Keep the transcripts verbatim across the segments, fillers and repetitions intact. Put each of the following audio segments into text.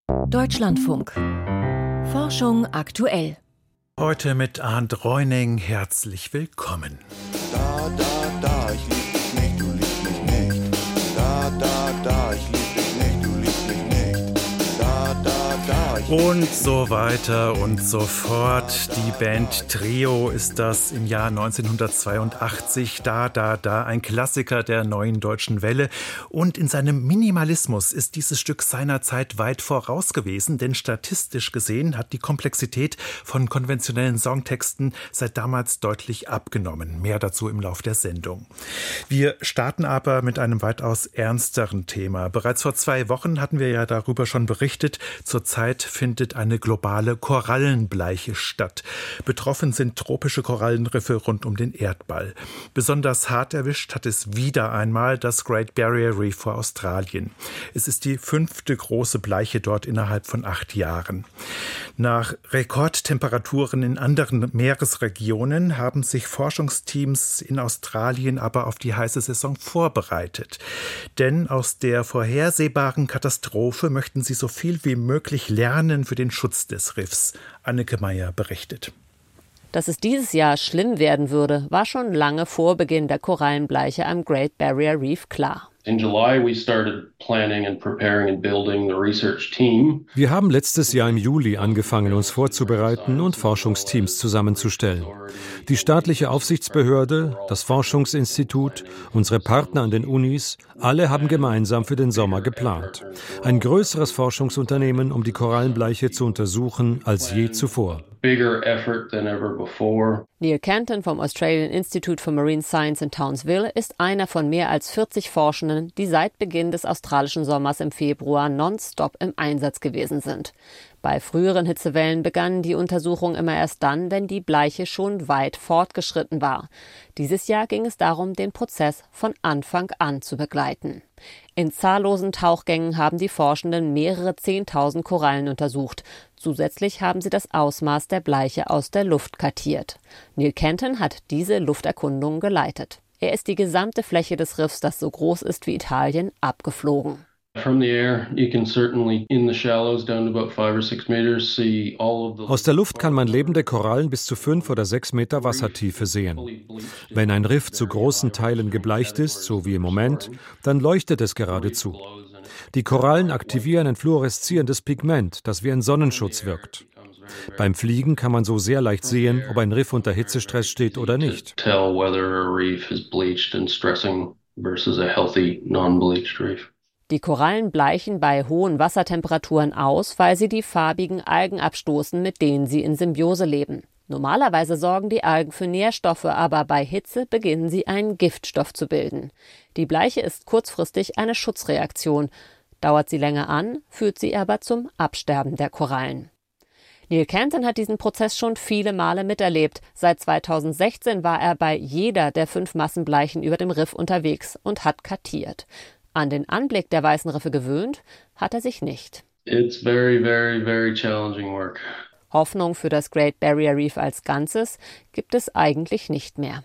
Deutschlandfunk. Forschung aktuell. Heute mit Arndt Reuning. Herzlich willkommen. Da, da, da, ich lieb dich nicht, du liebst mich nicht. Da, da, da, ich lieb dich nicht, du liebst mich nicht. Da, da, da, ich Und so weiter und so fort. Die Band Trio ist das im Jahr neunzehnhundertzweiundachtzig. Da, da, da, ein Klassiker der neuen deutschen Welle. Und in seinem Minimalismus ist dieses Stück seinerzeit weit voraus gewesen, denn statistisch gesehen hat die Komplexität von konventionellen Songtexten seit damals deutlich abgenommen. Mehr dazu im Lauf der Sendung. Wir starten aber mit einem weitaus ernsteren Thema. Bereits vor zwei Wochen hatten wir ja darüber schon berichtet. Zurzeit findet eine globale Korallenbleiche statt. Betroffen sind tropische Korallenriffe rund um den Erdball. Besonders hart erwischt hat es wieder einmal das Great Barrier Reef vor Australien. Es ist die fünfte große Bleiche dort innerhalb von acht Jahren. Nach Rekordtemperaturen in anderen Meeresregionen haben sich Forschungsteams in Australien aber auf die heiße Saison vorbereitet. Denn aus der vorhersehbaren Katastrophe möchten sie so viel wie möglich lernen für den Schutz des Riffs. Anneke Meyer berichtet. Dass es dieses Jahr schlimm werden würde, war schon lange vor Beginn der Korallenbleiche am Great Barrier Reef klar. In July we started planning and preparing and building the research team. Wir haben letztes Jahr im Juli angefangen, uns vorzubereiten und Forschungsteams zusammenzustellen. Die staatliche Aufsichtsbehörde, das Forschungsinstitut, unsere Partner an den Unis, alle haben gemeinsam für den Sommer geplant. Ein größeres Forschungsunternehmen, um die Korallenbleiche zu untersuchen, als je zuvor. Bigger effort than ever before. Neil Canton vom Australian Institute for Marine Science in Townsville ist einer von mehr als vierzig Forschenden, die seit Beginn des australischen Sommers im Februar nonstop im Einsatz gewesen sind. Bei früheren Hitzewellen begannen die Untersuchungen immer erst dann, wenn die Bleiche schon weit fortgeschritten war. Dieses Jahr ging es darum, den Prozess von Anfang an zu begleiten. In zahllosen Tauchgängen haben die Forschenden mehrere Zehntausend Korallen untersucht. Zusätzlich haben sie das Ausmaß der Bleiche aus der Luft kartiert. Neil Canton hat diese Lufterkundung geleitet. Er ist die gesamte Fläche des Riffs, das so groß ist wie Italien, abgeflogen. Aus der Luft kann man lebende Korallen bis zu fünf oder sechs Meter Wassertiefe sehen. Wenn ein Riff zu großen Teilen gebleicht ist, so wie im Moment, dann leuchtet es geradezu. Die Korallen aktivieren ein fluoreszierendes Pigment, das wie ein Sonnenschutz wirkt. Beim Fliegen kann man so sehr leicht sehen, ob ein Riff unter Hitzestress steht oder nicht. Die Korallen bleichen bei hohen Wassertemperaturen aus, weil sie die farbigen Algen abstoßen, mit denen sie in Symbiose leben. Normalerweise sorgen die Algen für Nährstoffe, aber bei Hitze beginnen sie einen Giftstoff zu bilden. Die Bleiche ist kurzfristig eine Schutzreaktion. Dauert sie länger an, führt sie aber zum Absterben der Korallen. Neil Canton hat diesen Prozess schon viele Male miterlebt. Seit zweitausendsechzehn war er bei jeder der fünf Massenbleichen über dem Riff unterwegs und hat kartiert. An den Anblick der weißen Riffe gewöhnt hat er sich nicht. It's very, very, very challenging work. Hoffnung für das Great Barrier Reef als Ganzes gibt es eigentlich nicht mehr.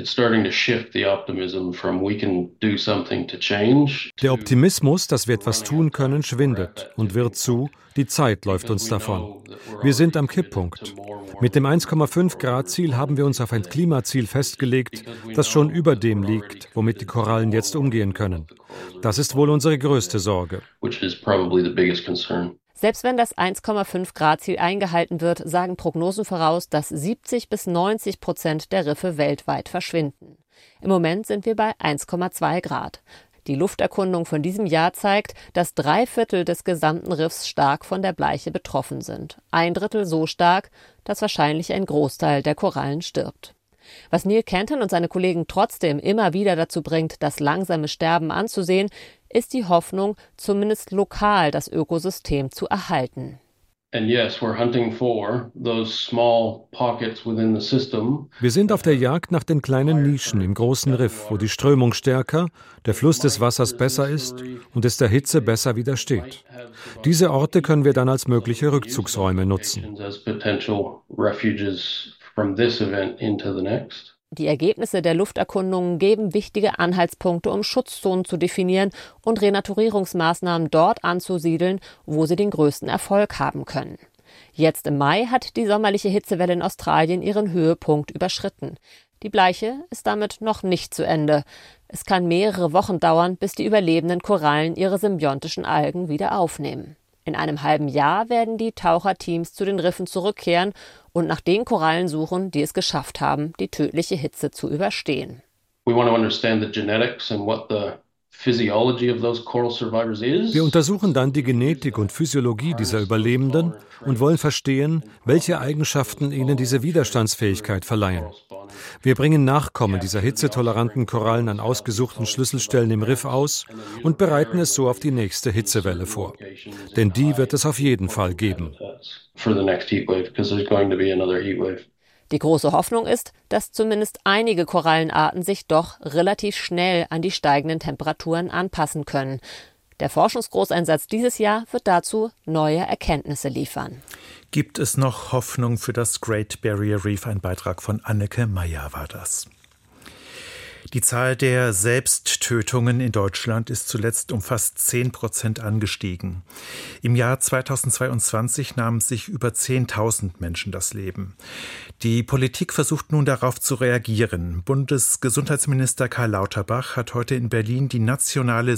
Der Optimismus, dass wir etwas tun können, schwindet und wird zu, die Zeit läuft uns davon. Wir sind am Kipppunkt. Mit dem eins Komma fünf Grad Ziel haben wir uns auf ein Klimaziel festgelegt, das schon über dem liegt, womit die Korallen jetzt umgehen können. Das ist wohl unsere größte Sorge. Selbst wenn das eins Komma fünf Grad Ziel eingehalten wird, sagen Prognosen voraus, dass siebzig bis neunzig Prozent der Riffe weltweit verschwinden. Im Moment sind wir bei eins Komma zwei Grad. Die Lufterkundung von diesem Jahr zeigt, dass drei Viertel des gesamten Riffs stark von der Bleiche betroffen sind. Ein Drittel so stark, dass wahrscheinlich ein Großteil der Korallen stirbt. Was Neil Canton und seine Kollegen trotzdem immer wieder dazu bringt, das langsame Sterben anzusehen, ist die Hoffnung, zumindest lokal das Ökosystem zu erhalten. Wir sind auf der Jagd nach den kleinen Nischen im großen Riff, wo die Strömung stärker, der Fluss des Wassers besser ist und es der Hitze besser widersteht. Diese Orte können wir dann als mögliche Rückzugsräume nutzen. Die Ergebnisse der Lufterkundungen geben wichtige Anhaltspunkte, um Schutzzonen zu definieren und Renaturierungsmaßnahmen dort anzusiedeln, wo sie den größten Erfolg haben können. Jetzt im Mai hat die sommerliche Hitzewelle in Australien ihren Höhepunkt überschritten. Die Bleiche ist damit noch nicht zu Ende. Es kann mehrere Wochen dauern, bis die überlebenden Korallen ihre symbiontischen Algen wieder aufnehmen. In einem halben Jahr werden die Taucherteams zu den Riffen zurückkehren und nach den Korallen suchen, die es geschafft haben, die tödliche Hitze zu überstehen. We want to understand the genetics and what the Wir untersuchen dann die Genetik und Physiologie dieser Überlebenden und wollen verstehen, welche Eigenschaften ihnen diese Widerstandsfähigkeit verleihen. Wir bringen Nachkommen dieser hitzetoleranten Korallen an ausgesuchten Schlüsselstellen im Riff aus und bereiten es so auf die nächste Hitzewelle vor. Denn die wird es auf jeden Fall geben. Die große Hoffnung ist, dass zumindest einige Korallenarten sich doch relativ schnell an die steigenden Temperaturen anpassen können. Der Forschungsgroßeinsatz dieses Jahr wird dazu neue Erkenntnisse liefern. Gibt es noch Hoffnung für das Great Barrier Reef? Ein Beitrag von Anneke Meyer war das. Die Zahl der Selbsttötungen in Deutschland ist zuletzt um fast zehn Prozent angestiegen. Im Jahr zweitausendzweiundzwanzig nahmen sich über zehntausend Menschen das Leben. Die Politik versucht nun darauf zu reagieren. Bundesgesundheitsminister Karl Lauterbach hat heute in Berlin die nationale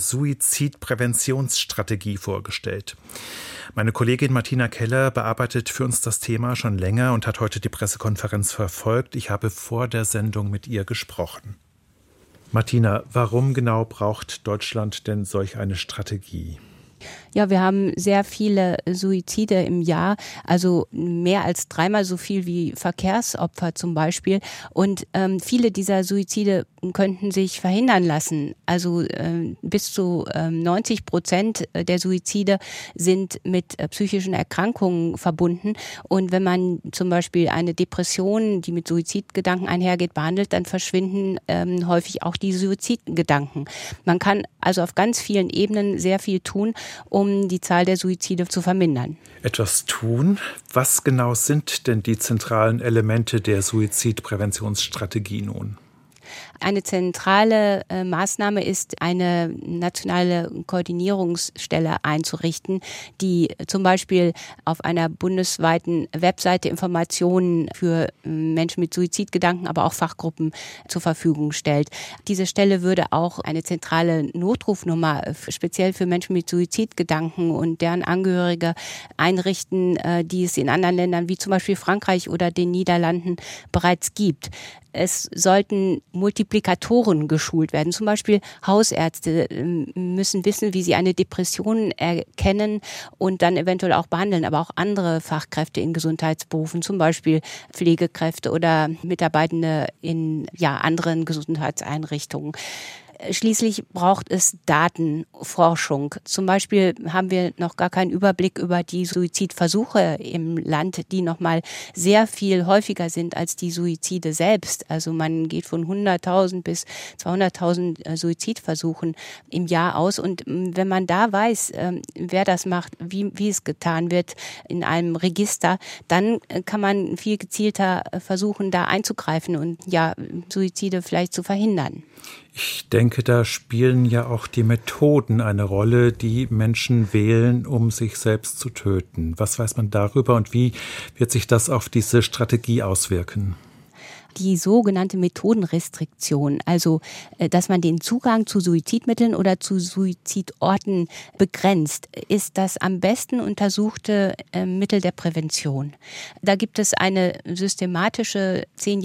Suizidpräventionsstrategie vorgestellt. Meine Kollegin Martina Keller bearbeitet für uns das Thema schon länger und hat heute die Pressekonferenz verfolgt. Ich habe vor der Sendung mit ihr gesprochen. Martina, warum genau braucht Deutschland denn solch eine Strategie? Ja, wir haben sehr viele Suizide im Jahr, also mehr als dreimal so viel wie Verkehrsopfer zum Beispiel. Und ähm, viele dieser Suizide könnten sich verhindern lassen. Also äh, bis zu äh, neunzig Prozent der Suizide sind mit äh, psychischen Erkrankungen verbunden. Und wenn man zum Beispiel eine Depression, die mit Suizidgedanken einhergeht, behandelt, dann verschwinden ähm, häufig auch die Suizidgedanken. Man kann also auf ganz vielen Ebenen sehr viel tun, um die Zahl der Suizide zu vermindern. Etwas tun? Was genau sind denn die zentralen Elemente der Suizidpräventionsstrategie nun? Eine zentrale äh, Maßnahme ist, eine nationale Koordinierungsstelle einzurichten, die zum Beispiel auf einer bundesweiten Webseite Informationen für äh, Menschen mit Suizidgedanken, aber auch Fachgruppen zur Verfügung stellt. Diese Stelle würde auch eine zentrale Notrufnummer äh, speziell für Menschen mit Suizidgedanken und deren Angehörige einrichten, äh, die es in anderen Ländern wie zum Beispiel Frankreich oder den Niederlanden bereits gibt. Es sollten Multiplikatoren geschult werden. Zum Beispiel Hausärzte müssen wissen, wie sie eine Depression erkennen und dann eventuell auch behandeln. Aber auch andere Fachkräfte in Gesundheitsberufen, zum Beispiel Pflegekräfte oder Mitarbeitende in ja, anderen Gesundheitseinrichtungen. Schließlich braucht es Datenforschung. Zum Beispiel haben wir noch gar keinen Überblick über die Suizidversuche im Land, die noch mal sehr viel häufiger sind als die Suizide selbst. Also man geht von hunderttausend bis zweihunderttausend Suizidversuchen im Jahr aus. Und wenn man da weiß, wer das macht, wie, wie es getan wird in einem Register, dann kann man viel gezielter versuchen, da einzugreifen und ja, Suizide vielleicht zu verhindern. Ich denke, da spielen ja auch die Methoden eine Rolle, die Menschen wählen, um sich selbst zu töten. Was weiß man darüber und wie wird sich das auf diese Strategie auswirken? Die sogenannte Methodenrestriktion, also dass man den Zugang zu Suizidmitteln oder zu Suizidorten begrenzt, ist das am besten untersuchte Mittel der Prävention. Da gibt es eine systematische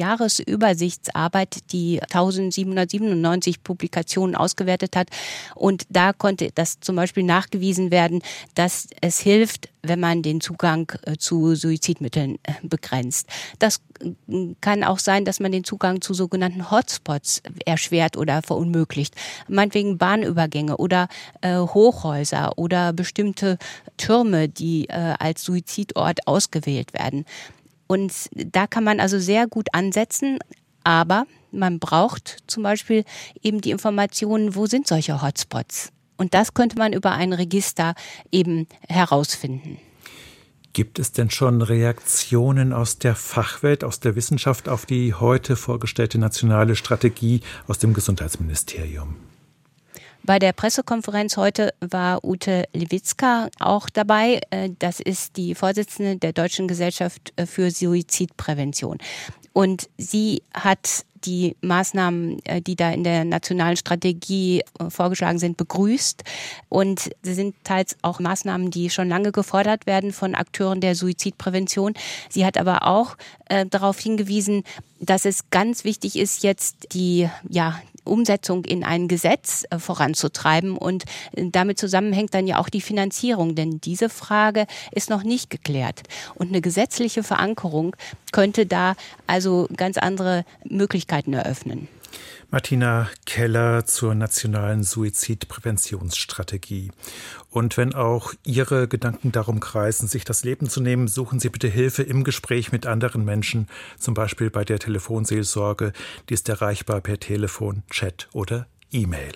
zehn-Jahres-Übersichtsarbeit, die eintausendsiebenhundertsiebenundneunzig Publikationen ausgewertet hat. Und da konnte das zum Beispiel nachgewiesen werden, dass es hilft, wenn man den Zugang zu Suizidmitteln begrenzt. Das kann auch sein, dass man den Zugang zu sogenannten Hotspots erschwert oder verunmöglicht. Meinetwegen Bahnübergänge oder äh, Hochhäuser oder bestimmte Türme, die äh, als Suizidort ausgewählt werden. Und da kann man also sehr gut ansetzen, aber man braucht zum Beispiel eben die Informationen, wo sind solche Hotspots? Und das könnte man über ein Register eben herausfinden. Gibt es denn schon Reaktionen aus der Fachwelt, aus der Wissenschaft auf die heute vorgestellte nationale Strategie aus dem Gesundheitsministerium? Bei der Pressekonferenz heute war Ute Lewitzka auch dabei. Das ist die Vorsitzende der Deutschen Gesellschaft für Suizidprävention. Und sie hat die Maßnahmen, die da in der nationalen Strategie vorgeschlagen sind, begrüßt. Und sie sind teils auch Maßnahmen, die schon lange gefordert werden von Akteuren der Suizidprävention. Sie hat aber auch äh, darauf hingewiesen, dass es ganz wichtig ist, jetzt die ja, Umsetzung in ein Gesetz äh, voranzutreiben. Und äh, damit zusammenhängt dann ja auch die Finanzierung, denn diese Frage ist noch nicht geklärt. Und eine gesetzliche Verankerung könnte da also ganz andere Möglichkeiten eröffnen. Martina Keller zur nationalen Suizidpräventionsstrategie. Und wenn auch Ihre Gedanken darum kreisen, sich das Leben zu nehmen, suchen Sie bitte Hilfe im Gespräch mit anderen Menschen, zum Beispiel bei der Telefonseelsorge. Die ist erreichbar per Telefon, Chat oder E-Mail.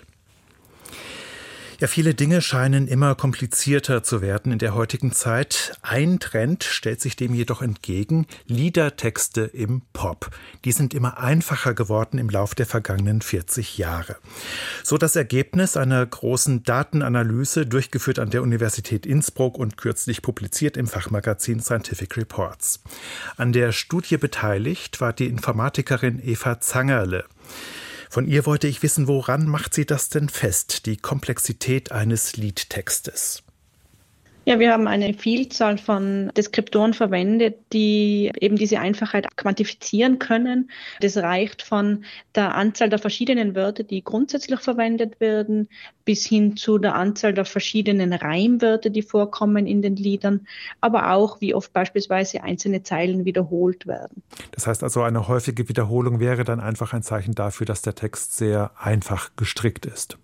Ja, viele Dinge scheinen immer komplizierter zu werden in der heutigen Zeit. Ein Trend stellt sich dem jedoch entgegen: Liedertexte im Pop. Die sind immer einfacher geworden im Lauf der vergangenen vierzig Jahre. So das Ergebnis einer großen Datenanalyse, durchgeführt an der Universität Innsbruck und kürzlich publiziert im Fachmagazin Scientific Reports. An der Studie beteiligt war die Informatikerin Eva Zangerle. Von ihr wollte ich wissen, woran macht sie das denn fest, die Komplexität eines Liedtextes? Ja, wir haben eine Vielzahl von Deskriptoren verwendet, die eben diese Einfachheit quantifizieren können. Das reicht von der Anzahl der verschiedenen Wörter, die grundsätzlich verwendet werden, bis hin zu der Anzahl der verschiedenen Reimwörter, die vorkommen in den Liedern, aber auch, wie oft beispielsweise einzelne Zeilen wiederholt werden. Das heißt also, eine häufige Wiederholung wäre dann einfach ein Zeichen dafür, dass der Text sehr einfach gestrickt ist.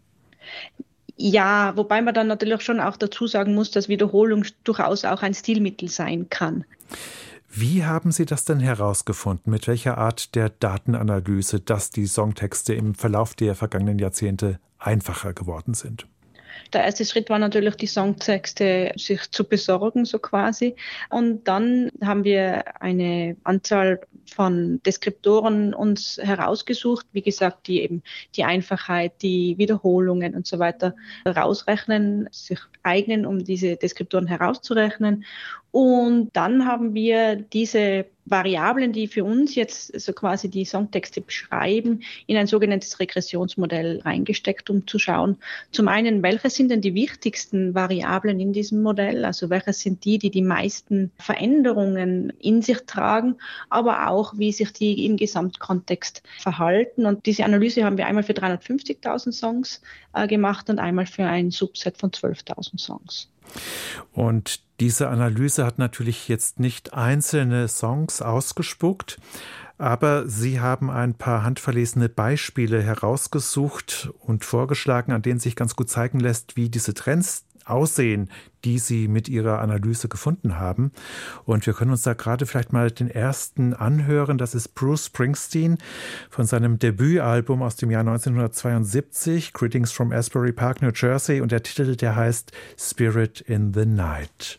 Ja, wobei man dann natürlich schon auch dazu sagen muss, dass Wiederholung durchaus auch ein Stilmittel sein kann. Wie haben Sie das denn herausgefunden? Mit welcher Art der Datenanalyse, dass die Songtexte im Verlauf der vergangenen Jahrzehnte einfacher geworden sind? Der erste Schritt war natürlich, die Songtexte sich zu besorgen, so quasi. Und dann haben wir eine Anzahl von Deskriptoren uns herausgesucht, wie gesagt, die eben die Einfachheit, die Wiederholungen und so weiter rausrechnen, sich eignen, um diese Deskriptoren herauszurechnen. Und dann haben wir diese Variablen, die für uns jetzt so quasi die Songtexte beschreiben, in ein sogenanntes Regressionsmodell reingesteckt, um zu schauen, zum einen, welche sind denn die wichtigsten Variablen in diesem Modell, also welche sind die, die die meisten Veränderungen in sich tragen, aber auch, wie sich die im Gesamtkontext verhalten. Und diese Analyse haben wir einmal für dreihundertfünfzigtausend Songs äh, gemacht und einmal für ein Subset von zwölftausend Songs. Und diese Analyse hat natürlich jetzt nicht einzelne Songs ausgespuckt, aber Sie haben ein paar handverlesene Beispiele herausgesucht und vorgeschlagen, an denen sich ganz gut zeigen lässt, wie diese Trends aussehen, die Sie mit Ihrer Analyse gefunden haben. Und wir können uns da gerade vielleicht mal den ersten anhören. Das ist Bruce Springsteen von seinem Debütalbum aus dem Jahr neunzehnhundertzweiundsiebzig, Greetings from Asbury Park, New Jersey. Und der Titel, der heißt Spirit in the Night.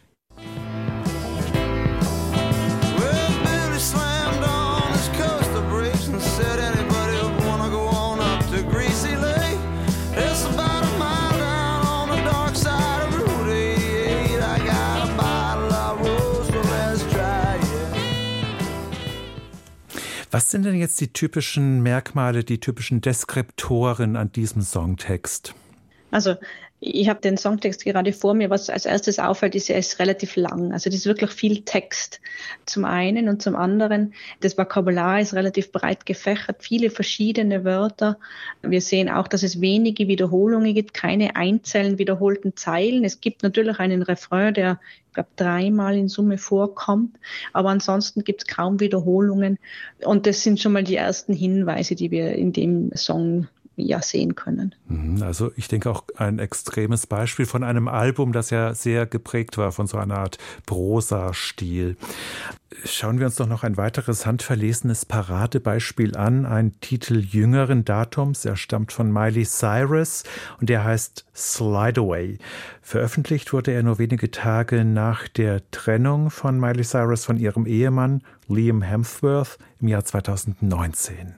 Was sind denn jetzt die typischen Merkmale, die typischen Deskriptoren an diesem Songtext? Also ich habe den Songtext gerade vor mir. Was als erstes auffällt, ist, er ist relativ lang. Also das ist wirklich viel Text zum einen, und zum anderen, das Vokabular ist relativ breit gefächert, viele verschiedene Wörter. Wir sehen auch, dass es wenige Wiederholungen gibt, keine einzelnen wiederholten Zeilen. Es gibt natürlich einen Refrain, der, ich glaube, dreimal in Summe vorkommt, aber ansonsten gibt es kaum Wiederholungen. Und das sind schon mal die ersten Hinweise, die wir in dem Song ja sehen können. Also ich denke auch ein extremes Beispiel von einem Album, das ja sehr geprägt war von so einer Art Prosa-Stil. Schauen wir uns doch noch ein weiteres handverlesenes Paradebeispiel an, ein Titel jüngeren Datums. Er stammt von Miley Cyrus und der heißt Slide Away. Veröffentlicht wurde er nur wenige Tage nach der Trennung von Miley Cyrus von ihrem Ehemann Liam Hemsworth im Jahr zweitausendneunzehn.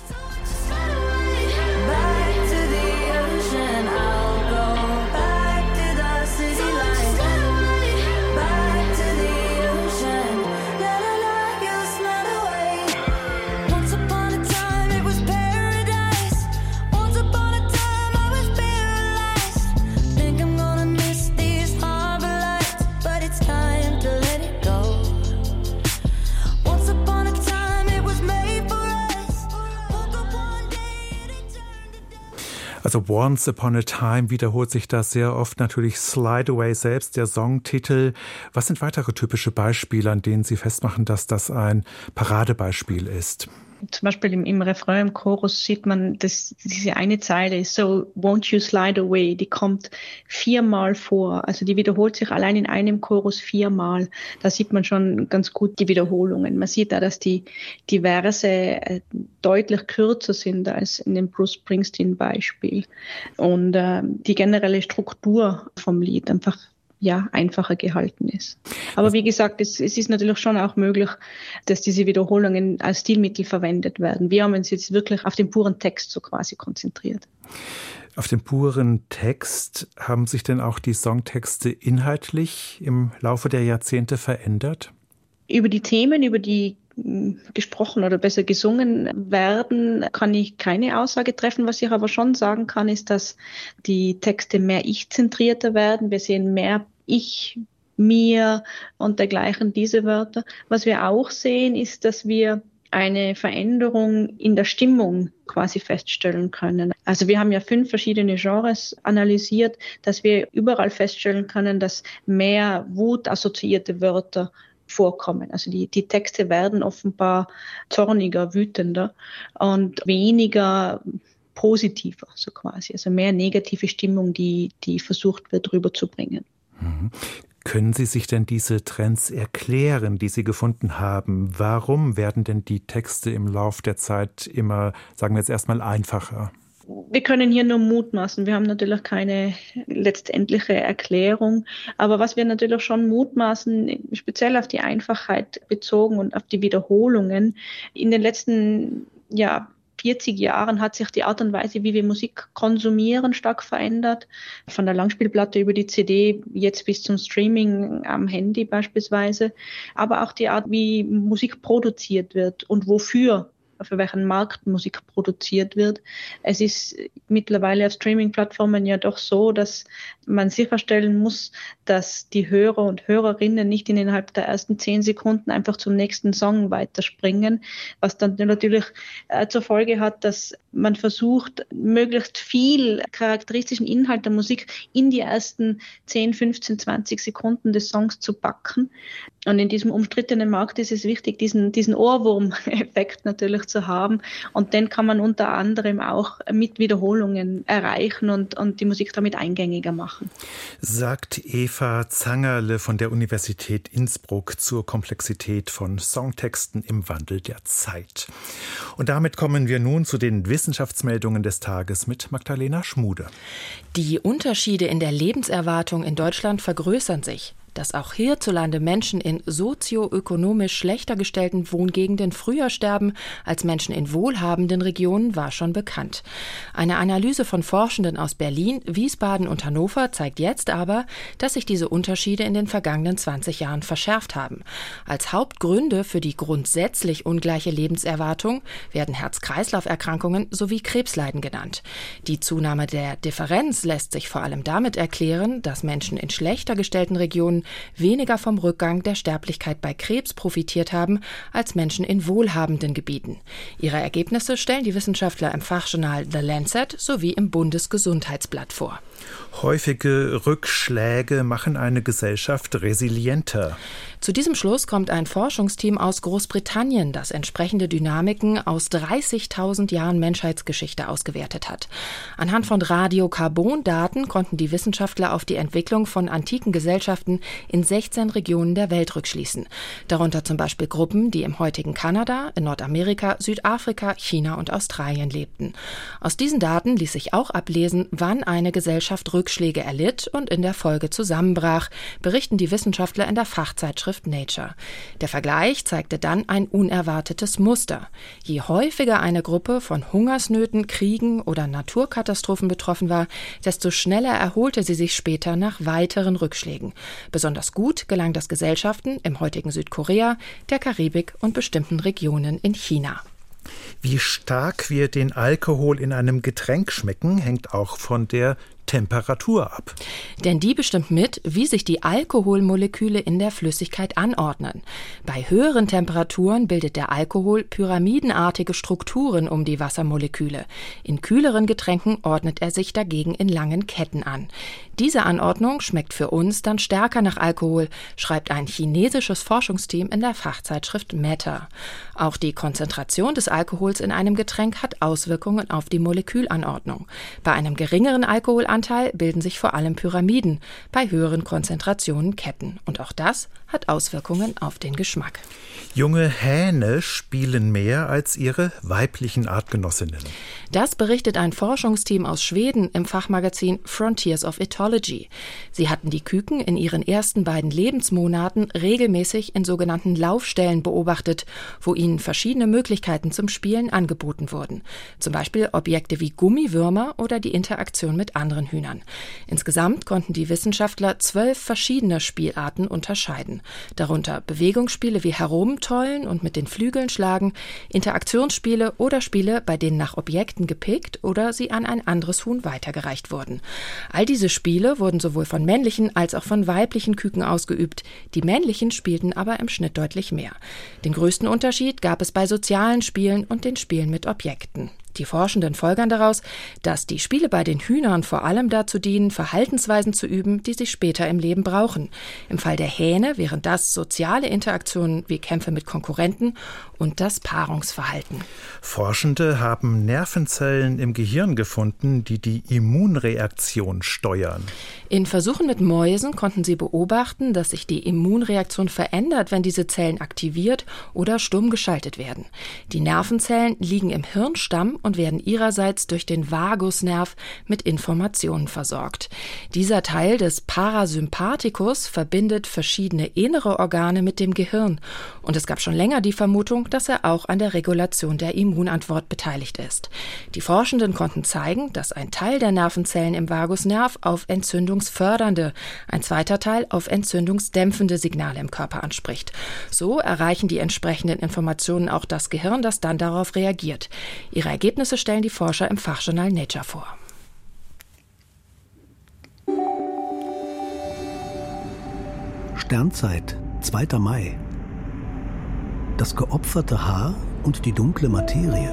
Also Once Upon a Time wiederholt sich das sehr oft, natürlich Slide Away selbst, der Songtitel. Was sind weitere typische Beispiele, an denen Sie festmachen, dass das ein Paradebeispiel ist? Zum Beispiel im, im Refrain, im Chorus sieht man, dass diese eine Zeile ist so, won't you slide away, die kommt viermal vor. Also die wiederholt sich allein in einem Chorus viermal. Da sieht man schon ganz gut die Wiederholungen. Man sieht da, dass die, die Verse äh, deutlich kürzer sind als in dem Bruce Springsteen-Beispiel. Und äh, die generelle Struktur vom Lied einfach ja, einfacher gehalten ist. Aber wie gesagt, es, es ist natürlich schon auch möglich, dass diese Wiederholungen als Stilmittel verwendet werden. Wir haben uns jetzt wirklich auf den puren Text so quasi konzentriert. Auf den puren Text, haben sich denn auch die Songtexte inhaltlich im Laufe der Jahrzehnte verändert? Über die Themen, über die gesprochen oder besser gesungen werden, kann ich keine Aussage treffen. Was ich aber schon sagen kann, ist, dass die Texte mehr ich-zentrierter werden. Wir sehen mehr ich, mir und dergleichen diese Wörter. Was wir auch sehen, ist, dass wir eine Veränderung in der Stimmung quasi feststellen können. Also wir haben ja fünf verschiedene Genres analysiert, dass wir überall feststellen können, dass mehr Wut-assoziierte Wörter vorkommen. Also die, die Texte werden offenbar zorniger, wütender und weniger positiver, so quasi. Also mehr negative Stimmung, die, die versucht wird, rüberzubringen. Mhm. Können Sie sich denn diese Trends erklären, die Sie gefunden haben? Warum werden denn die Texte im Lauf der Zeit immer, sagen wir jetzt erstmal, einfacher? Wir können hier nur mutmaßen. Wir haben natürlich keine letztendliche Erklärung. Aber was wir natürlich schon mutmaßen, speziell auf die Einfachheit bezogen und auf die Wiederholungen, in den letzten ja, vierzig Jahren hat sich die Art und Weise, wie wir Musik konsumieren, stark verändert. Von der Langspielplatte über die C D, jetzt bis zum Streaming am Handy beispielsweise. Aber auch die Art, wie Musik produziert wird und wofür, für welchen Markt Musik produziert wird. Es ist mittlerweile auf Streaming-Plattformen ja doch so, dass man sicherstellen muss, dass die Hörer und Hörerinnen nicht innerhalb der ersten zehn Sekunden einfach zum nächsten Song weiterspringen, was dann natürlich äh, zur Folge hat, dass man versucht, möglichst viel charakteristischen Inhalt der Musik in die ersten zehn, fünfzehn, zwanzig Sekunden des Songs zu packen. Und in diesem umstrittenen Markt ist es wichtig, diesen, diesen Ohrwurm-Effekt natürlich zu haben. Und den kann man unter anderem auch mit Wiederholungen erreichen und, und die Musik damit eingängiger machen. Sagt Eva Zangerle von der Universität Innsbruck zur Komplexität von Songtexten im Wandel der Zeit. Und damit kommen wir nun zu den Wissenschaftsmeldungen des Tages mit Magdalena Schmude. Die Unterschiede in der Lebenserwartung in Deutschland vergrößern sich. Dass auch hierzulande Menschen in sozioökonomisch schlechter gestellten Wohngegenden früher sterben als Menschen in wohlhabenden Regionen, war schon bekannt. Eine Analyse von Forschenden aus Berlin, Wiesbaden und Hannover zeigt jetzt aber, dass sich diese Unterschiede in den vergangenen zwanzig Jahren verschärft haben. Als Hauptgründe für die grundsätzlich ungleiche Lebenserwartung werden Herz-Kreislauf-Erkrankungen sowie Krebsleiden genannt. Die Zunahme der Differenz lässt sich vor allem damit erklären, dass Menschen in schlechter gestellten Regionen weniger vom Rückgang der Sterblichkeit bei Krebs profitiert haben als Menschen in wohlhabenden Gebieten. Ihre Ergebnisse stellen die Wissenschaftler im Fachjournal The Lancet sowie im Bundesgesundheitsblatt vor. Häufige Rückschläge machen eine Gesellschaft resilienter. Zu diesem Schluss kommt ein Forschungsteam aus Großbritannien, das entsprechende Dynamiken aus dreißigtausend Jahren Menschheitsgeschichte ausgewertet hat. Anhand von Radiokarbondaten konnten die Wissenschaftler auf die Entwicklung von antiken Gesellschaften in sechzehn Regionen der Welt rückschließen. Darunter zum Beispiel Gruppen, die im heutigen Kanada, in Nordamerika, Südafrika, China und Australien lebten. Aus diesen Daten ließ sich auch ablesen, wann eine Gesellschaft Rückschläge erlitt und in der Folge zusammenbrach, berichten die Wissenschaftler in der Fachzeitschrift Nature. Der Vergleich zeigte dann ein unerwartetes Muster. Je häufiger eine Gruppe von Hungersnöten, Kriegen oder Naturkatastrophen betroffen war, desto schneller erholte sie sich später nach weiteren Rückschlägen. Besonders gut gelang das Gesellschaften im heutigen Südkorea, der Karibik und bestimmten Regionen in China. Wie stark wir den Alkohol in einem Getränk schmecken, hängt auch von der Temperatur ab. Denn die bestimmt mit, wie sich die Alkoholmoleküle in der Flüssigkeit anordnen. Bei höheren Temperaturen bildet der Alkohol pyramidenartige Strukturen um die Wassermoleküle. In kühleren Getränken ordnet er sich dagegen in langen Ketten an. Diese Anordnung schmeckt für uns dann stärker nach Alkohol, schreibt ein chinesisches Forschungsteam in der Fachzeitschrift Matter. Auch die Konzentration des Alkohols in einem Getränk hat Auswirkungen auf die Molekülanordnung. Bei einem geringeren Alkoholanteil bilden sich vor allem Pyramiden, bei höheren Konzentrationen Ketten. Und auch das hat Auswirkungen auf den Geschmack. Junge Hähne spielen mehr als ihre weiblichen Artgenossinnen. Das berichtet ein Forschungsteam aus Schweden im Fachmagazin Frontiers of Ethology. Sie hatten die Küken in ihren ersten beiden Lebensmonaten regelmäßig in sogenannten Laufstellen beobachtet, wo ihnen verschiedene Möglichkeiten zum Spielen angeboten wurden. Zum Beispiel Objekte wie Gummiwürmer oder die Interaktion mit anderen Hühnern. Insgesamt konnten die Wissenschaftler zwölf verschiedene Spielarten unterscheiden. Darunter Bewegungsspiele wie Herumtollen und mit den Flügeln schlagen, Interaktionsspiele oder Spiele, bei denen nach Objekten gepickt oder sie an ein anderes Huhn weitergereicht wurden. All diese Spiele wurden sowohl von männlichen als auch von weiblichen Küken ausgeübt. Die männlichen spielten aber im Schnitt deutlich mehr. Den größten Unterschied gab es bei sozialen Spielen und den Spielen mit Objekten. Die Forschenden folgern daraus, dass die Spiele bei den Hühnern vor allem dazu dienen, Verhaltensweisen zu üben, die sie später im Leben brauchen. Im Fall der Hähne wären das soziale Interaktionen wie Kämpfe mit Konkurrenten und das Paarungsverhalten. Forschende haben Nervenzellen im Gehirn gefunden, die die Immunreaktion steuern. In Versuchen mit Mäusen konnten sie beobachten, dass sich die Immunreaktion verändert, wenn diese Zellen aktiviert oder stumm geschaltet werden. Die Nervenzellen liegen im Hirnstamm und werden ihrerseits durch den Vagusnerv mit Informationen versorgt. Dieser Teil des Parasympathikus verbindet verschiedene innere Organe mit dem Gehirn. Und es gab schon länger die Vermutung, dass er auch an der Regulation der Immunantwort beteiligt ist. Die Forschenden konnten zeigen, dass ein Teil der Nervenzellen im Vagusnerv auf entzündungsfördernde, ein zweiter Teil auf entzündungsdämpfende Signale im Körper anspricht. So erreichen die entsprechenden Informationen auch das Gehirn, das dann darauf reagiert. Ihre Ergebnisse stellen die Forscher im Fachjournal Nature vor. Sternzeit, zweiter Mai. Das geopferte Haar und die dunkle Materie.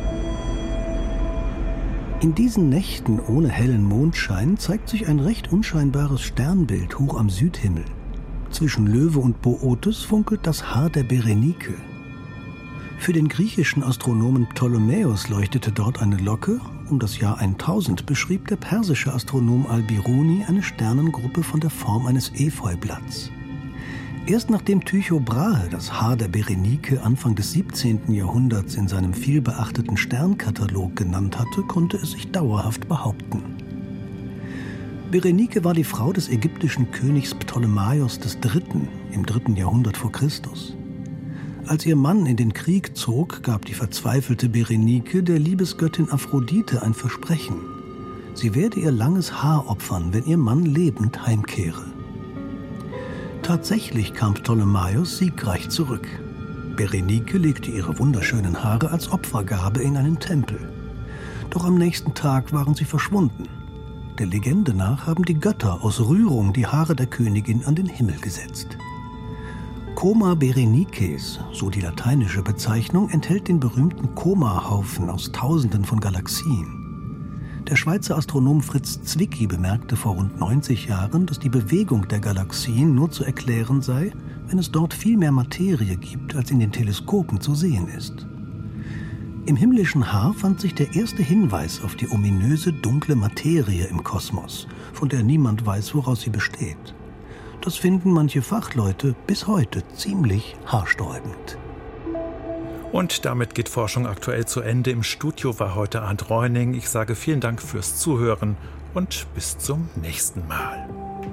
In diesen Nächten ohne hellen Mondschein zeigt sich ein recht unscheinbares Sternbild hoch am Südhimmel. Zwischen Löwe und Bootes funkelt das Haar der Berenike. Für den griechischen Astronomen Ptolemäus leuchtete dort eine Locke. Um das Jahr tausend beschrieb der persische Astronom Al-Biruni eine Sternengruppe von der Form eines Efeublatts. Erst nachdem Tycho Brahe das Haar der Berenike Anfang des siebzehnten Jahrhunderts in seinem vielbeachteten Sternkatalog genannt hatte, konnte es sich dauerhaft behaupten. Berenike war die Frau des ägyptischen Königs Ptolemaios der Dritte im dritten Jahrhundert vor Christus. Als ihr Mann in den Krieg zog, gab die verzweifelte Berenike der Liebesgöttin Aphrodite ein Versprechen. Sie werde ihr langes Haar opfern, wenn ihr Mann lebend heimkehre. Tatsächlich kam Ptolemaios siegreich zurück. Berenike legte ihre wunderschönen Haare als Opfergabe in einen Tempel. Doch am nächsten Tag waren sie verschwunden. Der Legende nach haben die Götter aus Rührung die Haare der Königin an den Himmel gesetzt. Coma Berenikes, so die lateinische Bezeichnung, enthält den berühmten Coma-Haufen aus Tausenden von Galaxien. Der Schweizer Astronom Fritz Zwicky bemerkte vor rund neunzig Jahren, dass die Bewegung der Galaxien nur zu erklären sei, wenn es dort viel mehr Materie gibt, als in den Teleskopen zu sehen ist. Im himmlischen Haar fand sich der erste Hinweis auf die ominöse dunkle Materie im Kosmos, von der niemand weiß, woraus sie besteht. Das finden manche Fachleute bis heute ziemlich haarsträubend. Und damit geht Forschung aktuell zu Ende. Im Studio war heute Arndt Reuning. Ich sage vielen Dank fürs Zuhören und bis zum nächsten Mal.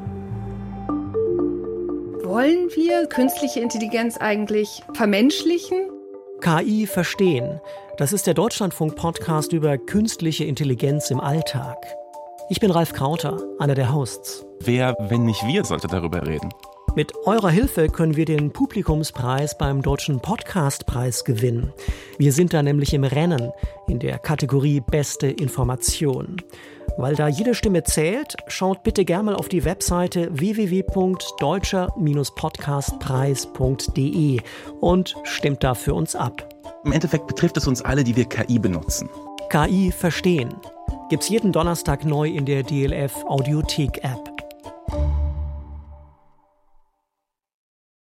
Wollen wir künstliche Intelligenz eigentlich vermenschlichen? K I verstehen. Das ist der Deutschlandfunk-Podcast über künstliche Intelligenz im Alltag. Ich bin Ralf Krauter, einer der Hosts. Wer, wenn nicht wir, sollte darüber reden? Mit eurer Hilfe können wir den Publikumspreis beim Deutschen Podcastpreis gewinnen. Wir sind da nämlich im Rennen in der Kategorie Beste Information. Weil da jede Stimme zählt, schaut bitte gerne mal auf die Webseite w w w punkt deutscher podcastpreis punkt d e und stimmt da für uns ab. Im Endeffekt betrifft es uns alle, die wir K I benutzen. K I verstehen. Gibt's jeden Donnerstag neu in der D L F Audiothek-App.